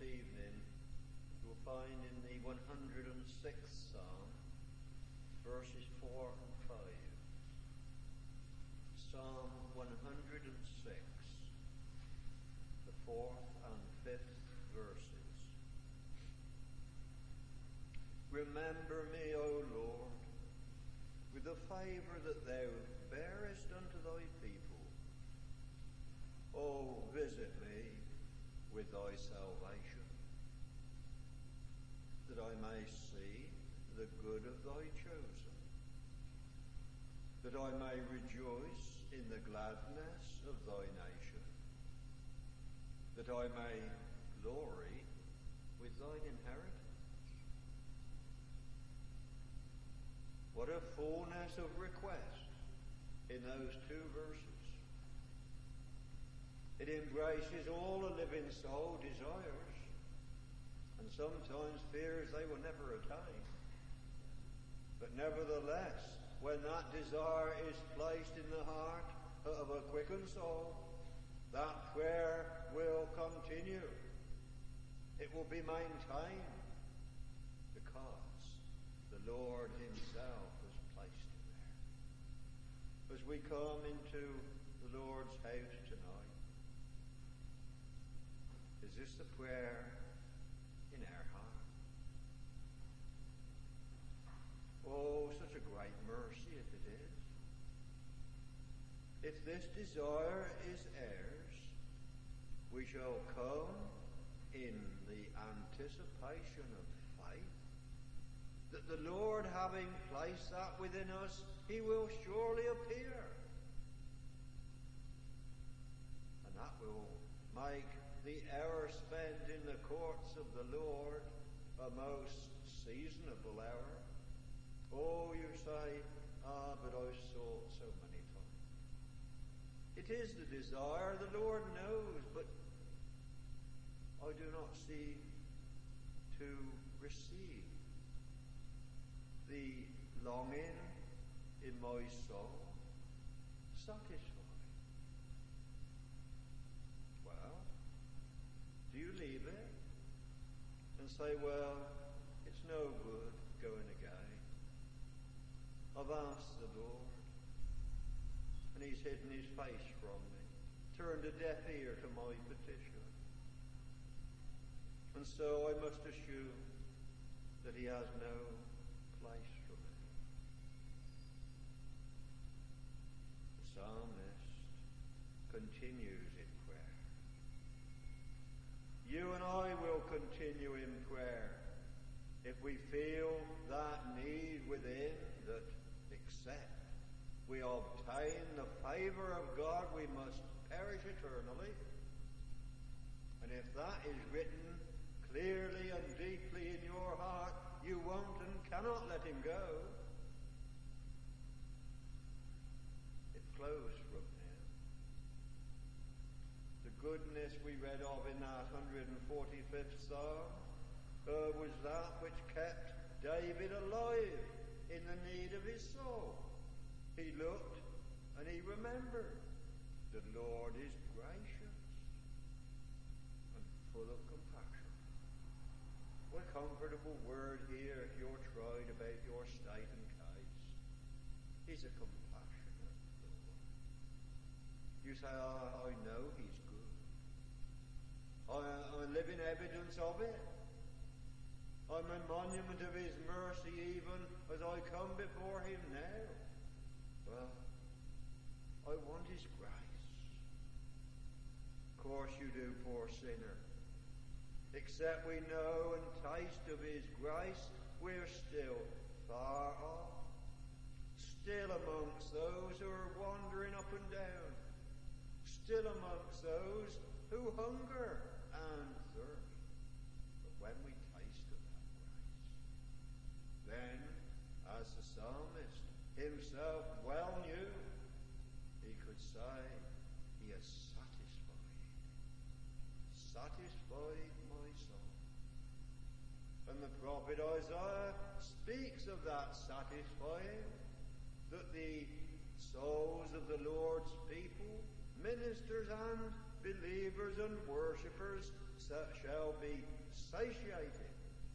evening you'll find in the 106th Psalm, verses 4 and 5. Psalm 106, the 4th and 5th verses. Remember me, O Lord, with the favour that thou bearest unto thy people. O visit me with thy salvation, that I may see the good of thy chosen, that I may rejoice in the gladness of thy nation, that I may glory with thine inheritance. What a fullness of request in those two verses. It embraces all a living soul desires, and sometimes fears they will never attain. But nevertheless, when that desire is placed in the heart of a quickened soul, that prayer will continue. It will be maintained because the Lord himself has placed it there. As we come into the Lord's house tonight, is this the prayer in our heart? Oh, such a great mercy if it is. If this desire is ours, we shall come in the anticipation of faith that the Lord, having placed that within us, he will surely appear. And that will make the hour spent in the courts of the Lord a most seasonable hour. Oh, you say, but I've sought so many times. It is the desire, the Lord knows, but I do not seem to receive the longing in my soul satisfied. Well, do you leave it and say, well, it's no good going again? I've asked the Lord, and he's hidden his face from me, turned a deaf ear to my petition. And so I must assume that he has no place for me. The psalmist continues in prayer. You and I will continue in prayer if we feel that need within, that except we obtain the favour of God, we must perish eternally. And if that is written clearly and deeply in your heart, you won't and cannot let him go. It flows from him. The goodness we read of in that 145th Psalm was that which kept David alive in the need of his soul. He looked and he remembered. The Lord is gracious and full of compassion. What a comfortable word here if you're tried about your state and case. He's a compassionate Lord. You say, I know he's good. I live in evidence of it. I'm a monument of his mercy even as I come before him now. Well, I want his grace. Of course you do, poor sinner. Except we know and taste of his grace, we're still far off. Still amongst those who are wandering up and down. Still amongst those who hunger and thirst. But when we taste of that grace, then, as the psalmist himself well knew, he could say, he has satisfied my soul. And the prophet Isaiah speaks of that satisfying, that the souls of the Lord's people, ministers and believers and worshippers, shall be satiated.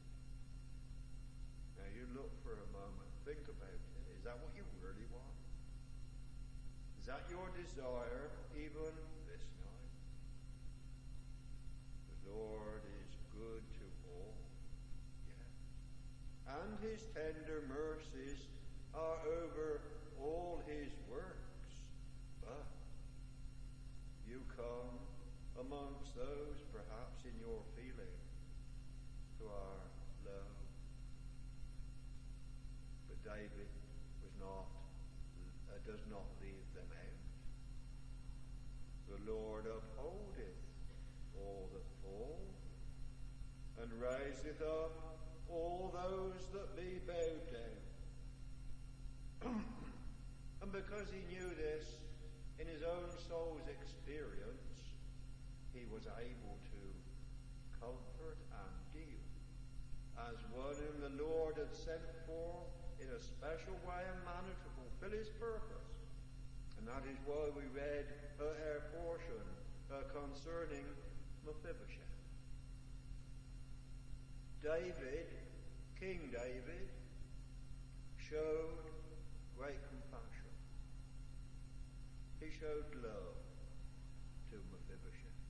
Now you look for a moment, think about it. Is that what you really want? Is that your desire even this night? The Lord is good to all, yes. And his tender mercies are over all his works. But you come amongst those, perhaps in your feeling, who are low. But David does not leave them out. The Lord upholdeth all that fall, and raiseth up all those that be bowed down. And because he knew this in his own soul's experience, he was able to comfort and deal as one whom the Lord had sent forth in a special way and manner to fulfill his purpose. And that is why we read our portion concerning Mephibosheth. David, King David, showed great compassion. He showed love to Mephibosheth.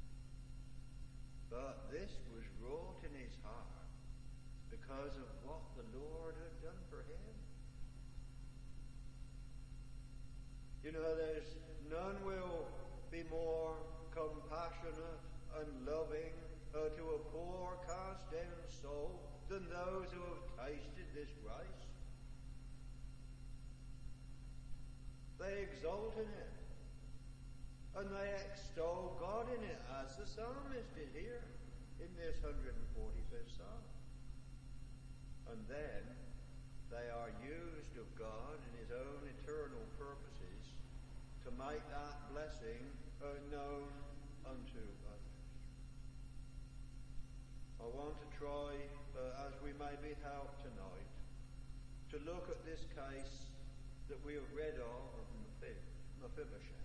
But this was wrought in his heart because of what the Lord had done for him. You know, there's none will be more compassionate and loving to a poor, cast-down soul than those who have tasted this grace. They exult in it, and they extol God in it, as the psalmist did here in this 145th psalm. And then they are used of God in his own eternal purposes to make that blessing known unto others. I want to try, as we may be helped tonight, to look at this case that we have read of Mephibosheth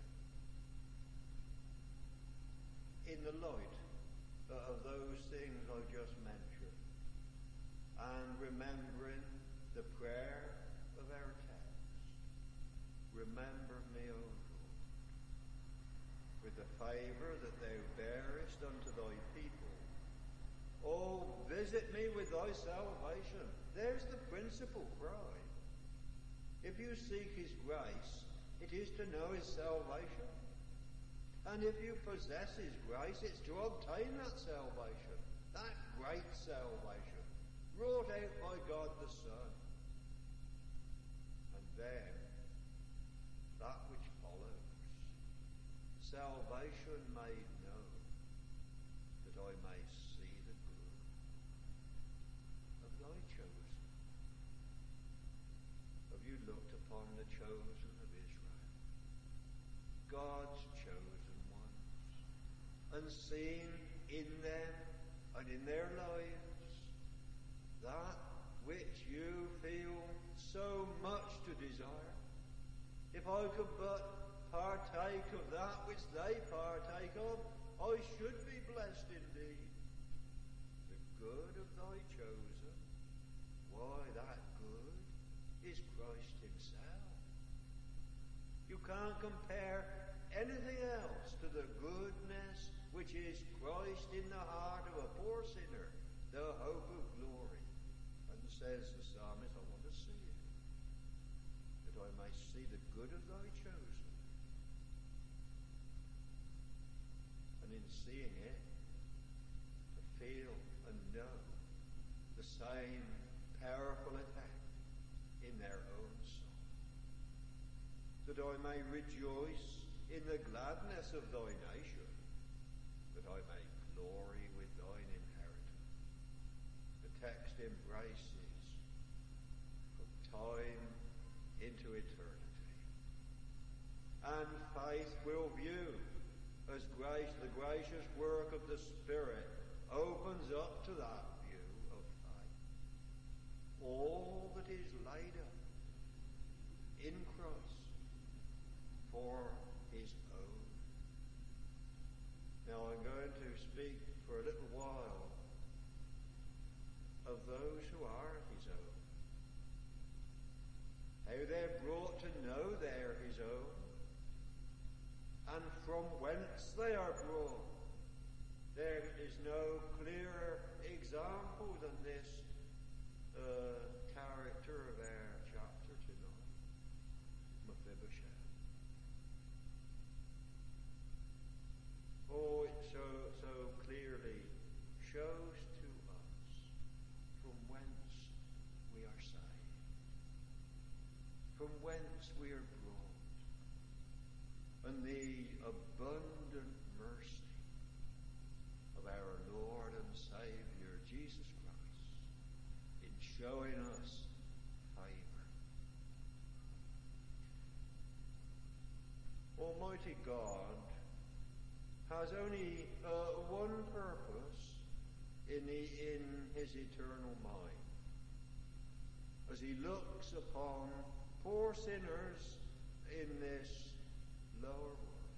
in the light of those things I just mentioned, and remembering the prayer of our text. Remember me, O Lord, with the favour that thou bearest unto thy people. Oh, visit me with thy salvation. There's the principal cry. If you seek his grace, it is to know his salvation. And if you possess his grace, it's to obtain that salvation, that great salvation, wrought out by God the Son. And then, that which follows, salvation made known, that I may see the good of thy chosen. Have you looked upon the chosen of Israel, God's chosen ones, and seen in them and in their lives that which you feel so much to desire? If I could but partake of that which they partake of, I should be blessed indeed. The good of thy chosen, why, that good is Christ himself. You can't compare anything else to the goodness which is Christ in the heart of a poor sinner, the hope of glory. And says the psalmist, I want to see it, that I may see the good of thy chosen. And in seeing it, to feel and know the same powerful effect in their own soul. That I may rejoice in the gladness of thy nation, that I may glory with thine inheritance. The text embraces from time into eternity. And faith will view as the gracious work of the Spirit opens up to that view of faith. All that is laid up in Christ for his own. Now I'm going to speak for a little while of those who are his own. How they're brought to know they're his own, and from whence they are brought. There is no clearer example than this character of our chapter tonight, Mephibosheth. Oh, it so clearly shows to us from whence we are saved, from whence we are brought, and the abundant mercy of our Lord and Saviour Jesus Christ in showing us favour. Almighty God has only one purpose in his eternal mind as he looks upon poor sinners in this lower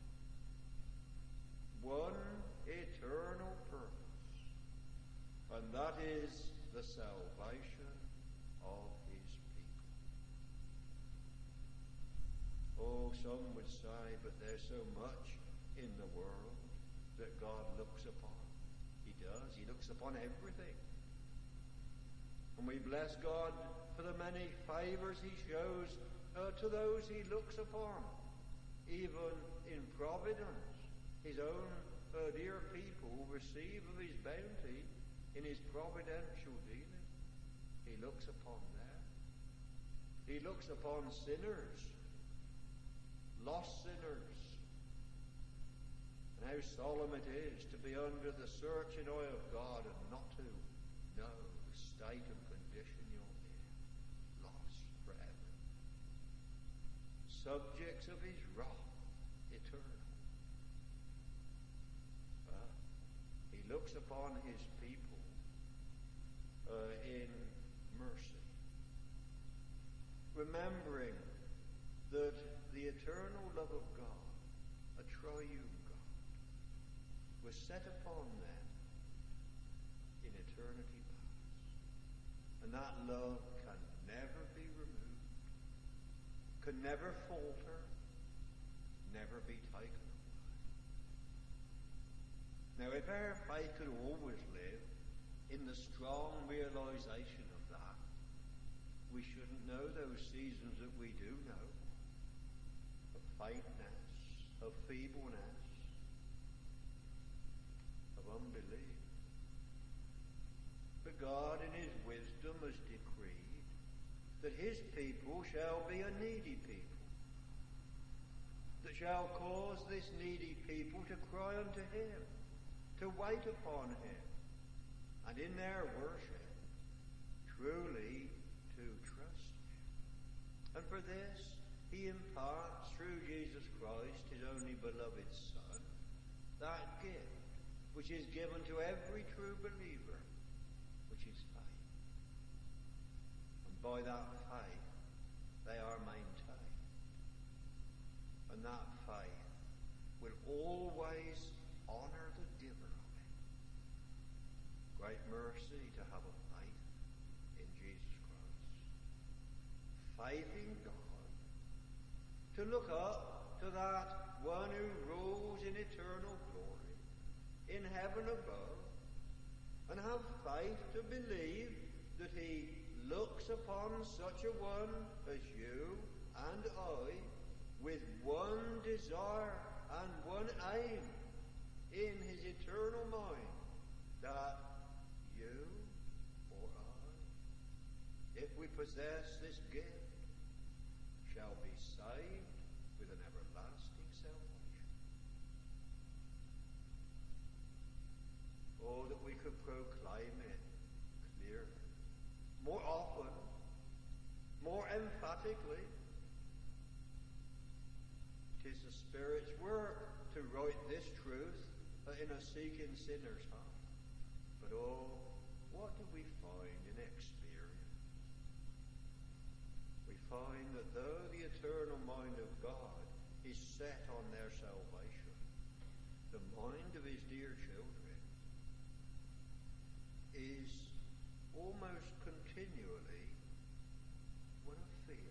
world. One eternal purpose, and that is the salvation of his people. Oh, some would say, but there's so much in the world that God looks upon. He does. He looks upon everything. And we bless God for the many favours he shows to those he looks upon, even in providence. His own dear people receive of his bounty in his providential dealing. He looks upon them. He looks upon sinners, lost sinners. And how solemn it is to be under the searching eye of God and not to know the state and condition you're in. Lost forever. Subjects of his wrath, eternal. He looks upon his people in mercy, remembering that the eternal love of God, a triune God, was set upon them in eternity past. And that love can never be removed, can never falter, never be taken away. Now, if our faith could always live in the strong realization of that, we shouldn't know those seasons that we do know, of faintness, of feebleness, of unbelief. But God in his wisdom has decreed that his people shall be a needy people, that shall cause this needy people to cry unto him, to wait upon him, and in their worship truly to trust him. And for this he imparts through Jesus Christ, his only beloved Son, that gift which is given to every true believer, which is faith. And by that faith they are maintained. And that faith will always honour the giver of it. Great mercy to have a faith in Jesus Christ. Faith in God. To look up to that one who rules in eternal glory, in heaven above, and have faith to believe that he looks upon such a one as you and I with one desire and one aim in his eternal mind, that you or I, if we possess this gift, shall be saved with an everlasting salvation. Oh, that we could proclaim it clearly, more often, more emphatically. It is the Spirit's work to write this truth in a seeking sinner's heart. But oh, what do we find in experience? We find that though the eternal mind of God is set on their salvation, the mind of his dear children fear.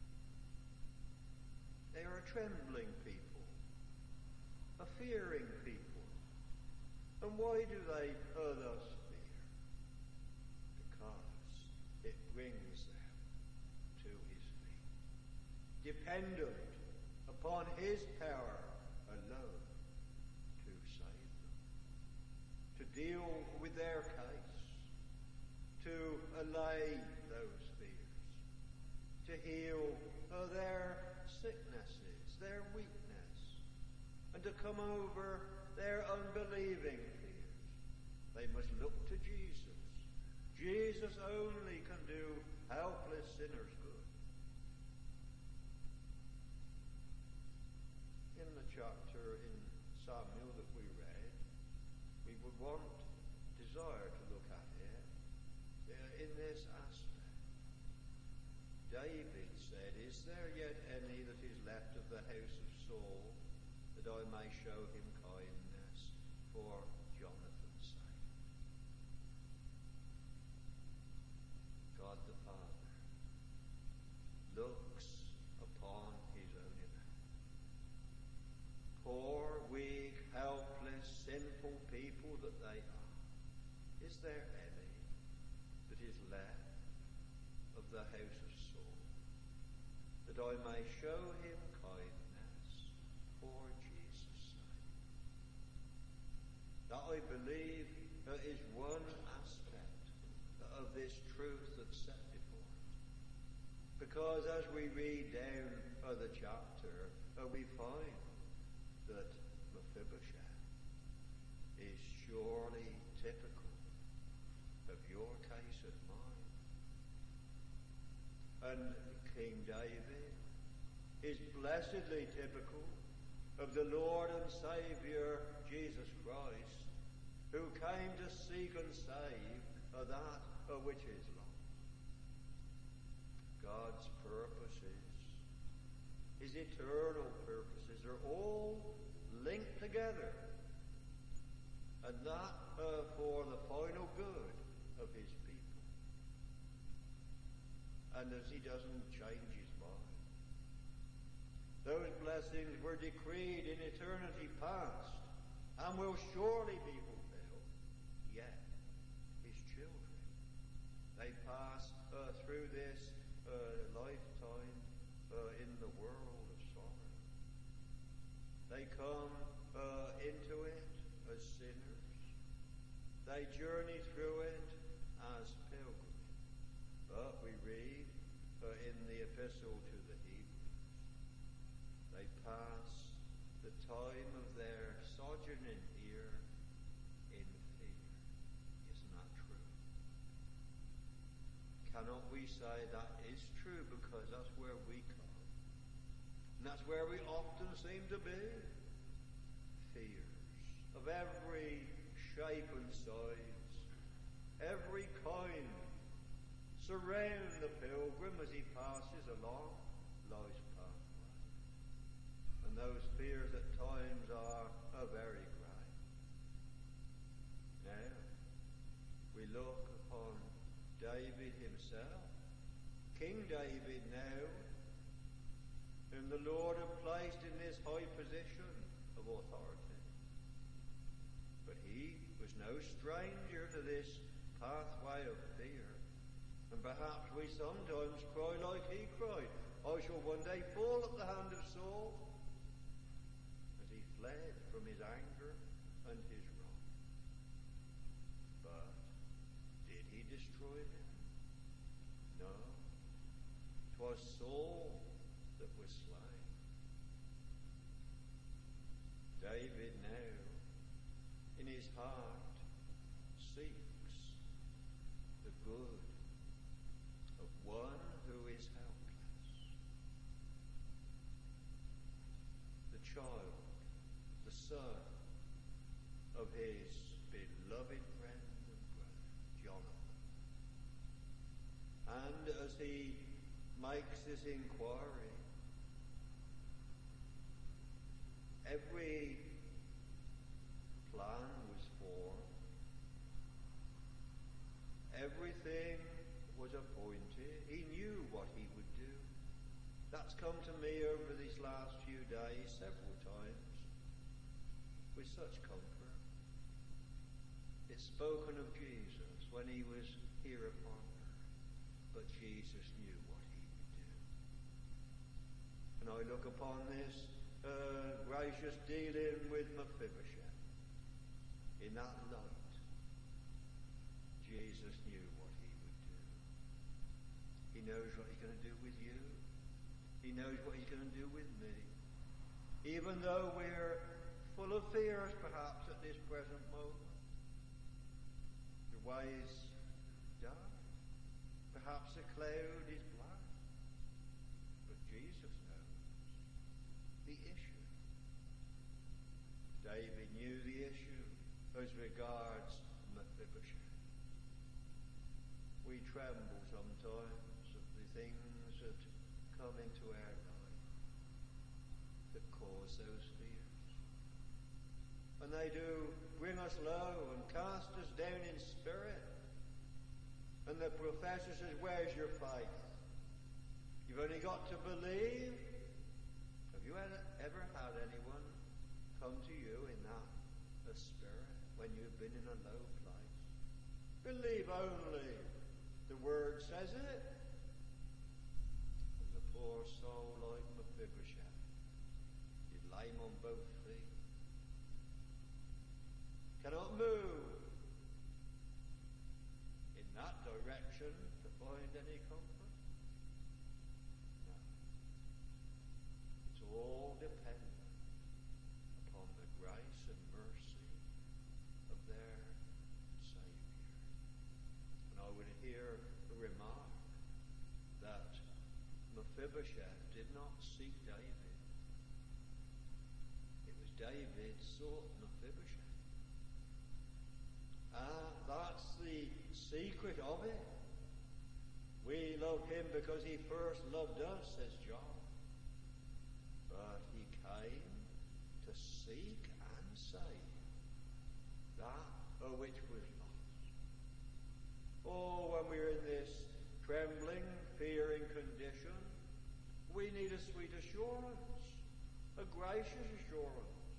They are a trembling people, a fearing people. And why do they thus fear? Because it brings them to his feet, dependent upon his power alone to save them, to deal with their case, to allay those fears, to heal their sicknesses, their weakness, and to come over their unbelieving fears. They must look to Jesus. Jesus only can do helpless sinners good. In the chapter in Samuel that we read, we would desire to look at it in this aspect. David said, "Is there yet any that is left of the house of Saul, that I may show him kindness for Jonathan's sake?" God the Father looks upon his own elect. Poor, weak, helpless, sinful people that they are. Is there any that is left of the house of Saul, that I may show him kindness for Jesus' sake? That, I believe, is one aspect of this truth that's set before us. Because as we read down the chapter, we find that Mephibosheth is surely typical of your case and mine. And King David is blessedly typical of the Lord and Saviour Jesus Christ, who came to seek and save that which is lost. God's purposes, his eternal purposes, are all linked together, and that for the final good of his people. And as he doesn't change his mind, those blessings were decreed in eternity past and will surely be fulfilled. Yet his children, they pass through this lifetime in the world of sorrow. They come into it as sinners. They journey through it as pilgrims. But we read in the epistle to the Hebrews, they pass the time of their sojourning here in fear. Isn't that true? Cannot we say that is true, because that's where we come? And that's where we often seem to be. Fears of every shape and size, every kind, surround the pilgrim as he passes along life's pathway. And those fears at times are very great. Now, we look upon David himself, King David now, whom the Lord had placed in this high position of authority. But he was no stranger to this pathway of fear. And perhaps we sometimes cry like he cried, "I shall one day fall at the hand of Saul," as he fled from his anger and his wrath. But did he destroy them? No. 'Twas Saul that was slain. David now, in his heart, seeks the good of one who is helpless. The child, the son of his beloved friend and brother, Jonathan. And as he makes this inquiry, every plan was formed, everything was appointed. He knew what he would do. That's come to me over these last few days several times with such comfort. It's spoken of Jesus when he was here upon earth, but Jesus knew what he would do. And I look upon this gracious dealing with Mephibosheth in that light. Jesus knew what he would do. He knows what he's going to do with you. He knows what he's going to do with me. Even though we're full of fears perhaps at this present moment. The way is dark. Perhaps the cloud is black. But Jesus knows the issue. David knew the issue as regards Mephibosheth. We tremble sometimes at the things that come into our life that cause those fears. And they do bring us low and cast us down in spirit. And the professor says, where's your faith? You've only got to believe. Have you ever had anyone come to you in that spirit when you've been in a low place? Believe only. The word says it. And the poor soul, like Mephibosheth, is lame on both feet, cannot move in that direction to find any comfort. No. It's all dependent upon the grace and mercy of their Saviour. And I would hear a remark that Mephibosheth did not seek David. It was David sought Mephibosheth. That's the secret of it. We love him because he first loved us, says John. But he came to seek and save that which was lost. Oh, when we're in this trembling, fearing condition, we need a sweet assurance, a gracious assurance.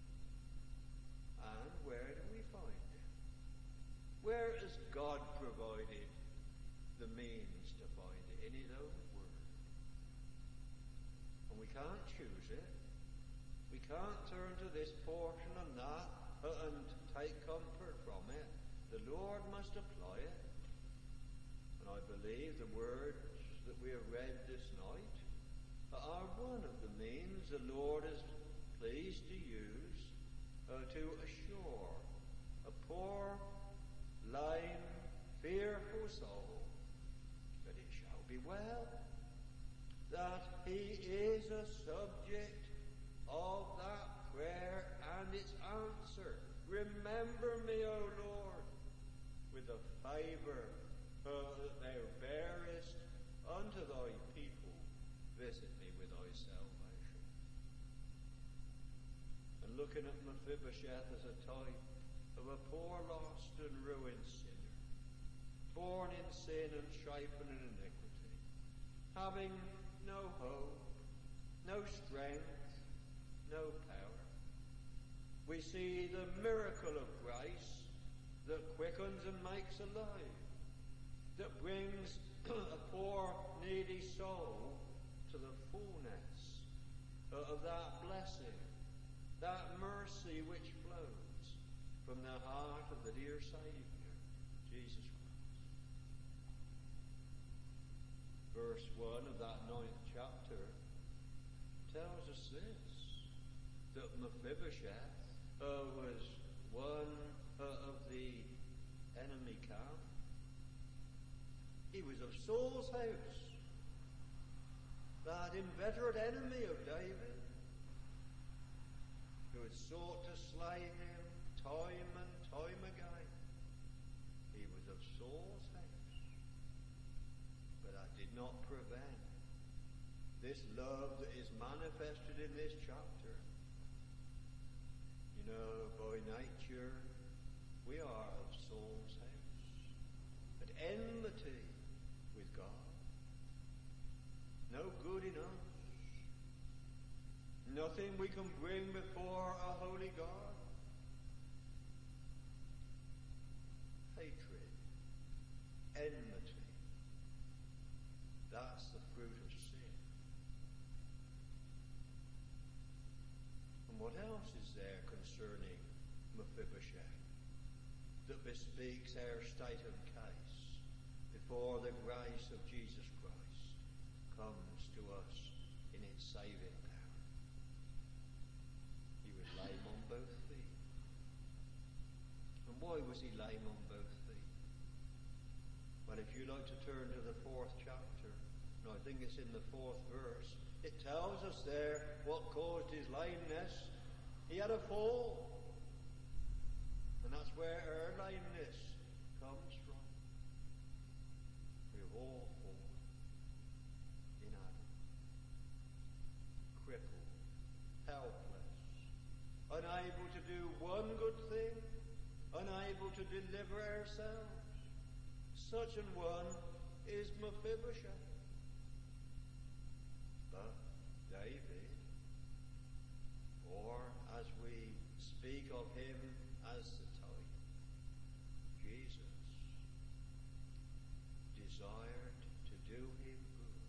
And where do we find it? Where has God provided the means to find it? In his own word. And we can't choose it. We can't turn to this portion and that and take comfort from it. The Lord must apply it. And I believe the words that we have read this night are one of the means the Lord is pleased to use to assure a poor, lame, fearful soul that it shall be well, that he is a subject of that prayer and its answer. Remember me, O Lord, with the favour that thou bearest unto thy people. Visit me with thy salvation. And looking at Mephibosheth as a type of a poor, lost and ruined sinner, born in sin and shapen in iniquity, having no hope, no strength, no power. We see the miracle of grace that quickens and makes alive, that brings a poor, needy soul to the fullness of that blessing, that mercy which flows from the heart of the dear Saviour, Jesus Christ. Verse 1 of that 9th chapter tells us this, that Mephibosheth was one of the enemy camp. He was of Saul's house, that inveterate enemy of David, who had sought to slay him time and time again. He was of Saul's house. But that did not prevent this love that is manifested in this chapter. You know, by nature, we are of Saul's house, at enmity with God. No no good in us. Nothing we can bring before a holy God. Hatred, enmity, that's the fruit of sin. And what else is there concerning Mephibosheth that bespeaks our state and case before the grace of Jesus Christ comes to us in its saving power? He was lame on both feet. And why was he lame on both feet? Well, if you like to turn to the 4th chapter, and I think it's in the 4th verse, it tells us there what caused his lameness. He had a fall. And that's where our lameness comes from. We've all fallen in Adam. Crippled, helpless, unable to do one good thing, unable to deliver ourselves. Such an one is Mephibosheth. But David, or as we speak of him as the type, Jesus, desired to do him good.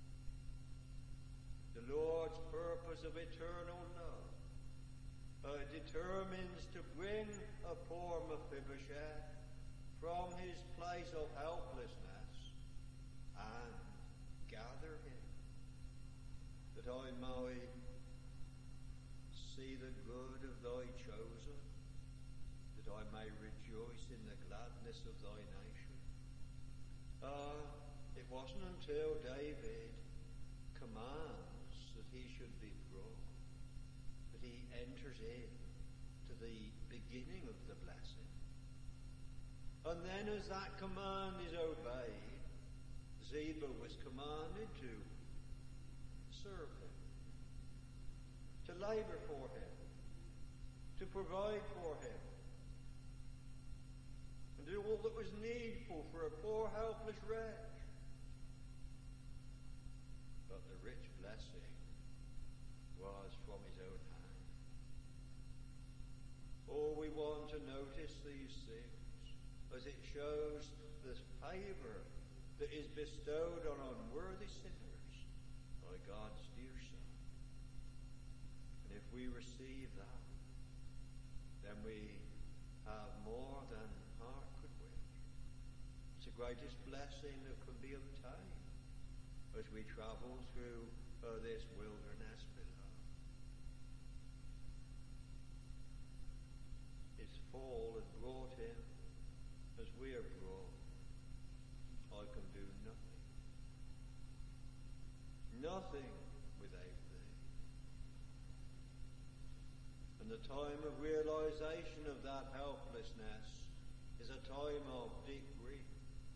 The Lord's purpose of eternal love determines to bring a poor Mephibosheth from his place of helplessness and gather him, that I might see the good of thy chosen, that I may rejoice in the gladness of thy nation. It wasn't until David commands that he should be brought that he enters in to the beginning of the blessing. And then as that command is obeyed, Ziba was commanded to serve him, to labor for him, to provide for him, and do all that was needful for a poor helpless wretch. But the rich blessing was from his own hand. Oh, we want to notice these things, as it shows the favour that is bestowed on unworthy sinners by God's dear Son. And if we receive that, then we have more than heart could wish. It's the greatest blessing that can be obtained as we travel through this wilderness below. His fall has brought him as we are brought. I can do nothing. Nothing without thee. And the time of realization of that helplessness is a time of deep grief.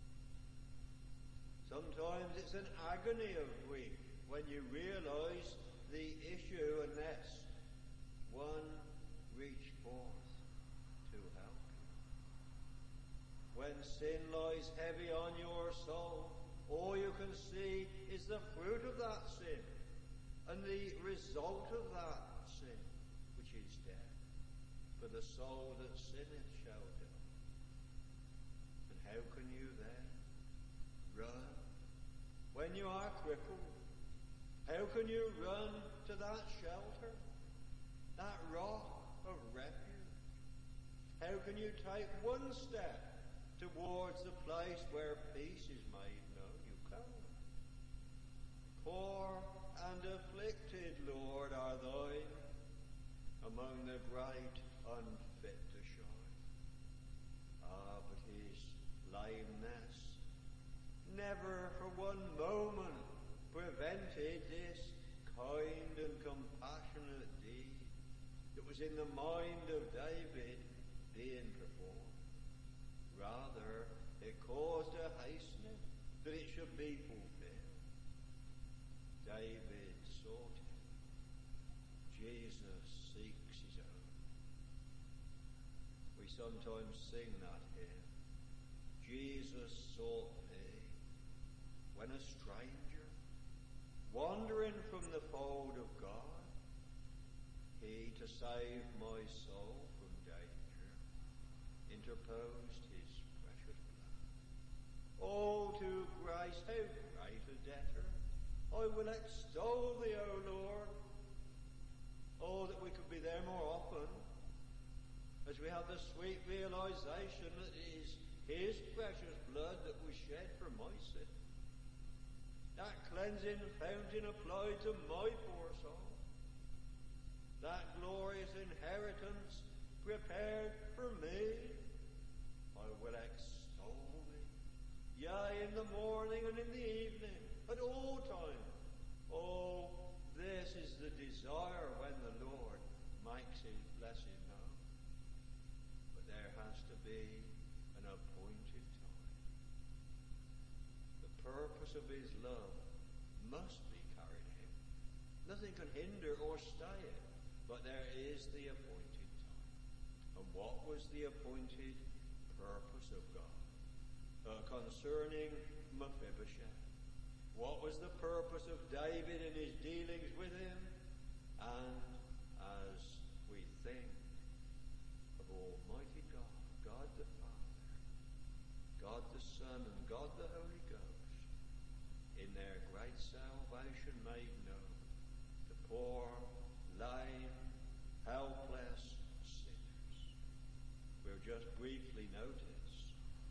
Sometimes it's an agony of grief when you realize the issue unless one reach forth to help you. When sin lies heavy on your soul, all you can see is the fruit of that sin and the result of that sin, which is death. For the soul that sinneth shall die. And how can you then run when you are crippled? How can you run to that shelter, that rock of refuge? How can you take one step towards the place where peace is made known? You can't. Poor and afflicted, Lord, are thine among the great unfit to shine. But his lameness never for one moment prevented this kind and compassionate deed that was in the mind of David being performed. Rather, it caused a hastening that it should be fulfilled. David sought him. Jesus seeks his own. We sometimes sing that hymn. Jesus sought me when a stranger, wandering from the fold of God, he to save my soul from danger, interposed his precious blood. Oh, to grace, how great a debtor! I will extol thee, O Lord. Oh, that we could be there more often, as we have the sweet realization that it is his precious blood that was shed for my sin. That cleansing fountain applied to my poor soul. That glorious inheritance prepared for me. I will extol thee, yea, in the morning and in the evening, at all times. Oh, this is the desire when the Lord makes his blessing known. But there has to be an appointed time. The purpose of his love must be carried out. Nothing can hinder or stay it, but there is the appointed time. And what was the appointed purpose of God concerning Mephibosheth? What was the purpose of David in his dealings with him? And as we think of Almighty God, God the Father, God the Son, and God the Holy Ghost, in their great salvation made known to poor, lame, helpless sinners, we'll just briefly notice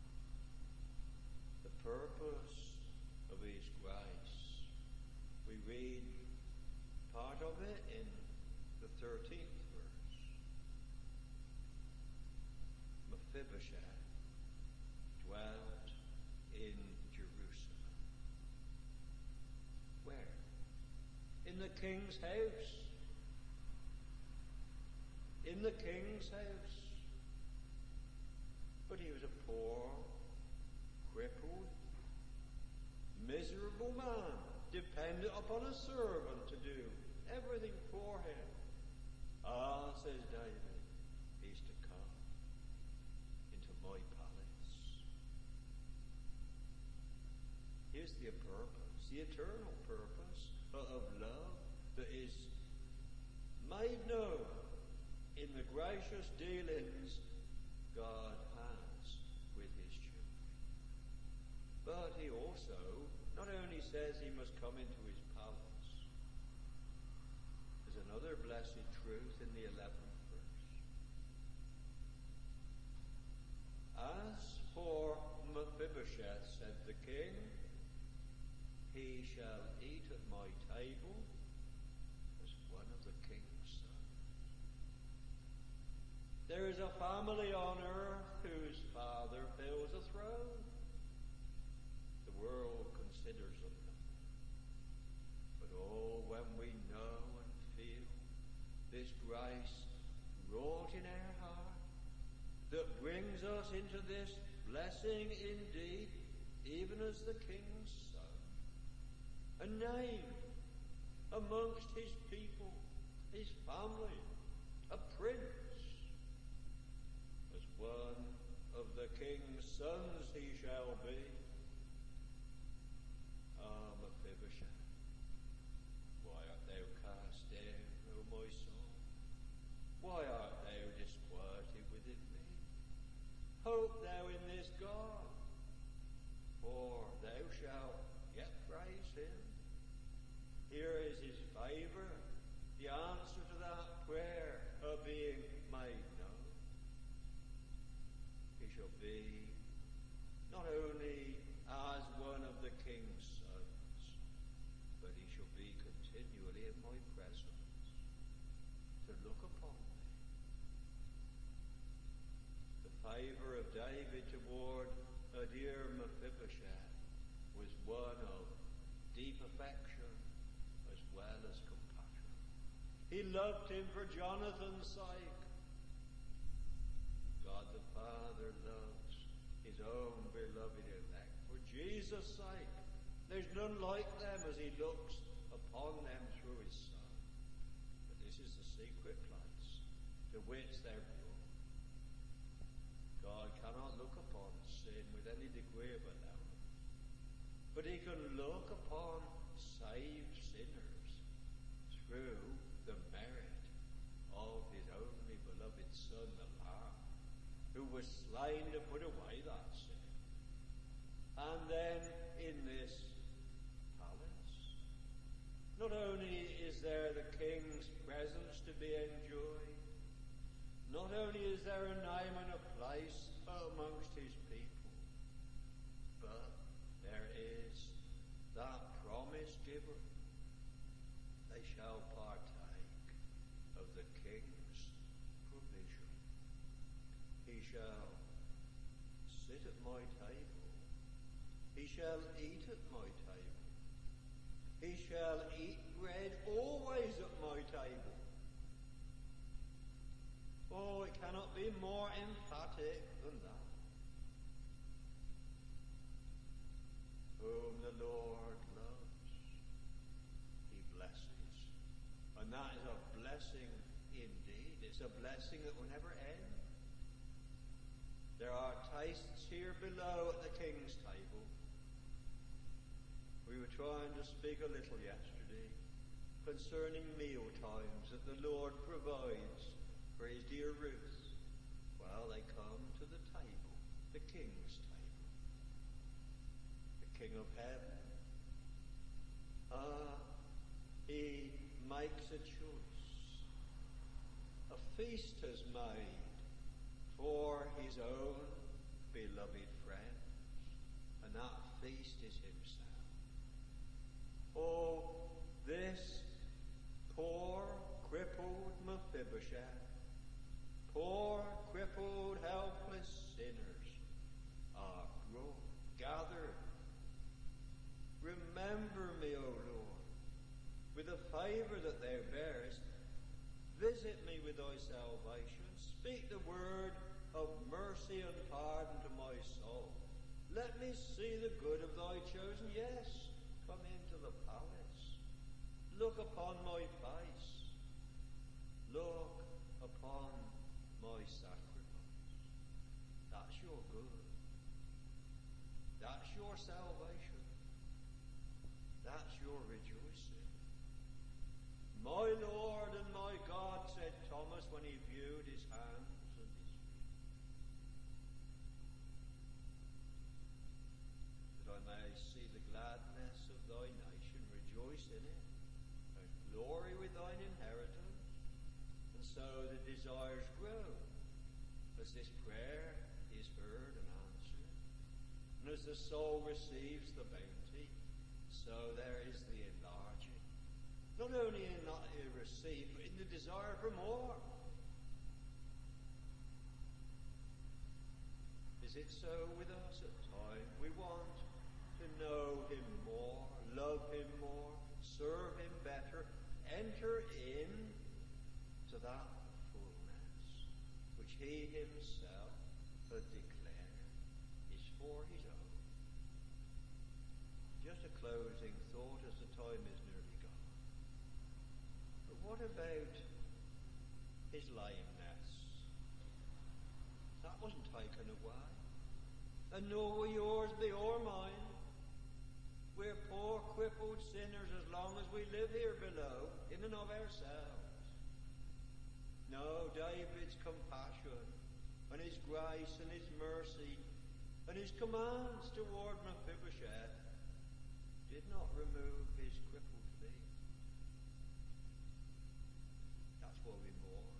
the purpose of his grace. We read part of it in the 13th verse. Mephibosheth dwelt in Jerusalem. Where? In the king's house. In the king's house. But he was a poor, crippled, miserable man, dependent upon a servant to do everything for him. Ah, says David, he's to come into my palace. Here's the purpose, the eternal purpose of love that is made known in the gracious dealings God has with his children. But he also not only says he must come into his palace, there's another blessed truth in the 11th verse. As for Mephibosheth, said the king, he shall eat at my table as one of the king's sons. There is a family on earth whose father fills a throne. The world considers them nothing. But oh, when we know and feel this grace wrought in our heart that brings us into this blessing indeed, even as the king's son, a name amongst his people, his family, a prince, as one of the king's sons he shall be. Ah, Mephibosheth, why art thou cast down, O my soul? Why art thou disquieted within me? Hope thou in this God, for thou shalt yet praise him. Here is his favour, the answer to that prayer of being made known. He shall be not only as one of the king's sons, but he shall be continually in my presence to look upon me. The favour of David toward a dear Mephibosheth was one of deep affection as well as compassion. He loved him for Jonathan's sake. God the Father loves his own beloved elect for Jesus' sake. There's none like them as he looks upon them through his Son. But this is the secret place to which they're brought. God cannot look upon sin with any degree of allowance, but he can look upon saved sinners sinners through the merit of his only beloved Son, the Lamb, who was slain to put away that sin. And then in this palace, not only is there the King's presence to be enjoyed, not only is there a name and a place amongst his people, but there is that promise given. They shall partake of the King's provision. He shall sit at my table. He shall eat at my table. He shall eat bread always at my table. Oh, it cannot be more emphatic than that. Whom the Lord loves, he blesses. And that is a blessing indeed. It's a blessing that will never end. There are tastes here below at the King's table. We were trying to speak a little yesterday concerning meal times that the Lord provides for his dear Ruth. Well, they come to the table, the King's table, the King of heaven. He makes a choice. A feast has made for his own beloved friends, and that feast is himself. Oh, this poor, crippled Mephibosheth, poor, crippled, helpless sinners are gathered. Remember me, O Lord, with the favour that thou bearest. Visit me with thy salvation. Speak the word of mercy and pardon to my soul. Let me see the good of thy chosen. Yes, come into the palace. Look upon my face. Look upon my sacrifice. That's your good. That's your salvation. That's your rejoicing. My Lord and my God, said Thomas when he viewed his hands and his feet, that I may see the gladness of thy nation, rejoice in it, and glory with thine inheritance. And so the desires grow as this prayer is heard and answered. And as the soul receives the bounty, so there is the enlarging. Not only in not receive, but in the desire for more. Is it so with us at times? We want to know him more, love him more, serve him better, enter in to that fullness which he himself had declared is for his own. Just a closing thought as the time is nearly gone. But what about his lameness? That wasn't taken away. And nor will yours be or mine. We're poor, crippled sinners as long as we live here below, in and of ourselves. No, David's compassion and his grace and his mercy and his commands toward Mephibosheth did not remove his crippled feet. That's why we mourn.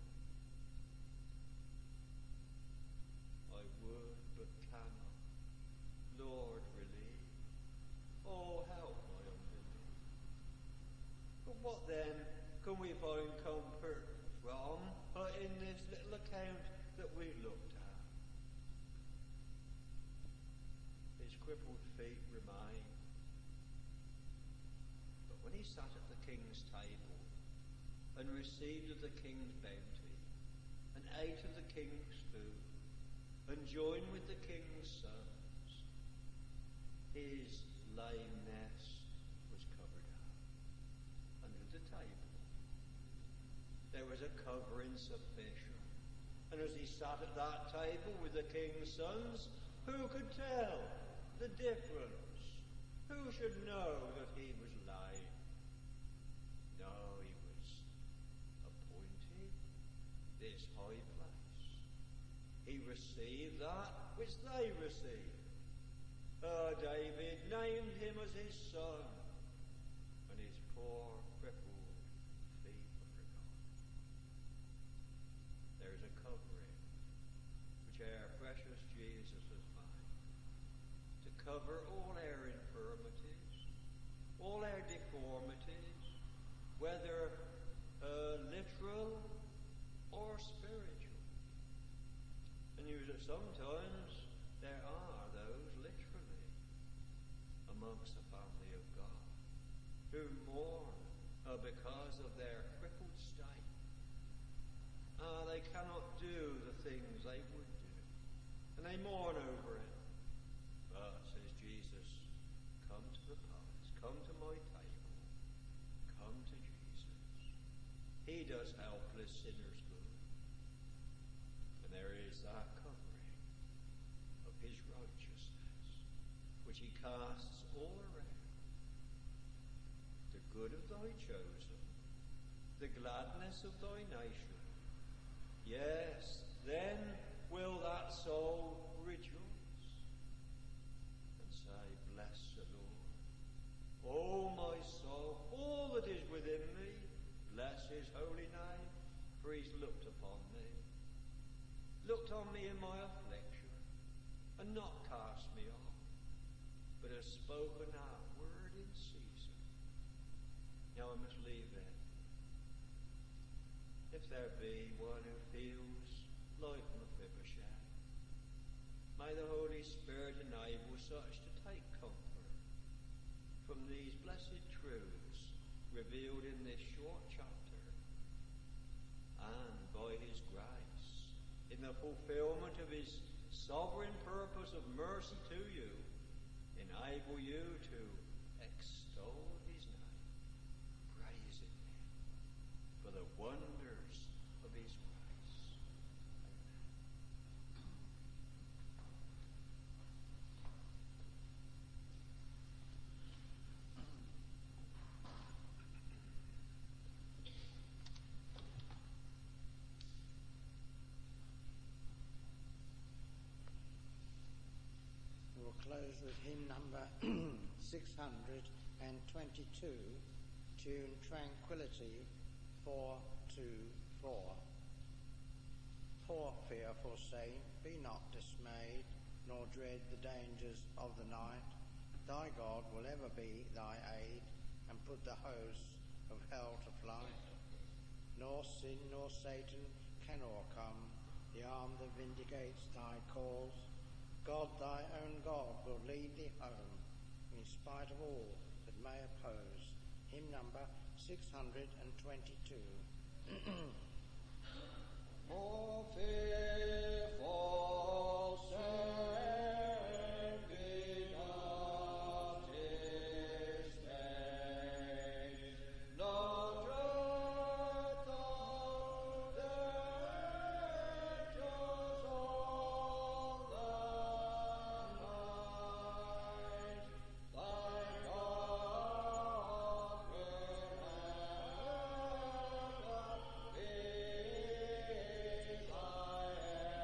I would but cannot. Lord, relieve. Oh, help my unbelief. But what then can we find comfort from in this little account that we looked at? His crippled feet remain. But when he sat at the king's table and received of the king's bounty and ate of the king's food and joined with the king's sons, his lameness was covered up. Under the table there was a covering sufficient. And as he sat at that table with the king's sons, who could tell the difference? Who should know that he was lame? He received that which they received. David named him as his son, and his poor crippled feet were forgotten. There is a covering which our precious Jesus has made to cover all our infirmities, all our deformities, whether literal or spiritual. And sometimes there are those literally amongst the family of God who mourn because of their crippled state. They cannot do the things they would do, and they mourn over it. But, says Jesus, come to the palace, come to my table, come to Jesus. He does helpless sinners good. And there is that covering of his righteousness, which he casts all around. The good of thy chosen, the gladness of thy nation. Yes, then will that soul rejoice and say, bless the Lord. O my soul, all that is within me, bless his holy name, for he's looked upon me. Looked on me in my affliction, and not cast me off, but has spoken that word in season. Now I must leave it. If there be one who feels like Mephibosheth, may the Holy Spirit enable such to take comfort from these blessed truths revealed in this short chapter, and by his grace, in the fulfillment of his sovereign purpose of mercy to you, enable you to extol his name, praising him for the wonders of his grace. We'll close with hymn number 622, tune Tranquility 424. Poor fearful saint, be not dismayed, nor dread the dangers of the night. Thy God will ever be thy aid, and put the hosts of hell to flight. Nor sin nor Satan can o'ercome the arm that vindicates thy cause. God, thy own God, will lead thee home, in spite of all that may oppose. Hymn number 622. O fearful saint, be not dismayed, nor dread the dangers of the night. Thy God will ever be thy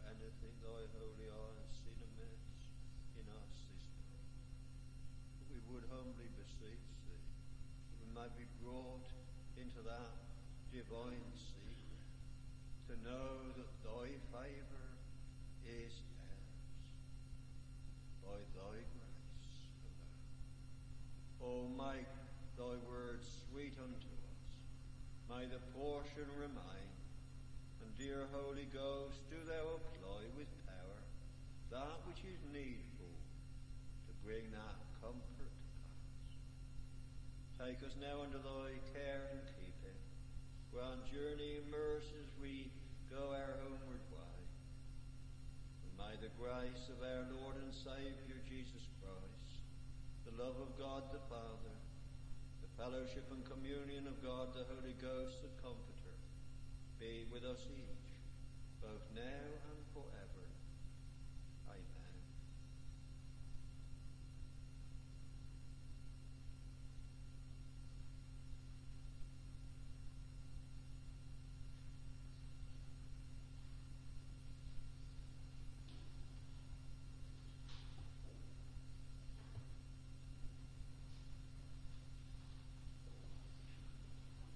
anything thy holy eye has seen amiss in us this day. We would humbly beseech thee that we may be brought into that divine secret, to know that thy favour is ours, by thy grace alone. Oh, make thy words sweet unto us. May the portion remain, and dear Holy Ghost, do thou apply with power that which is needful to bring that comfort to pass. Take us now under thy care and keep it. Grant journeying mercies we go our homeward way. And may the grace of our Lord and Saviour Jesus Christ, the love of God the Father, the fellowship and communion of God the Holy Ghost, the Comforter, be with us each, both now and forever.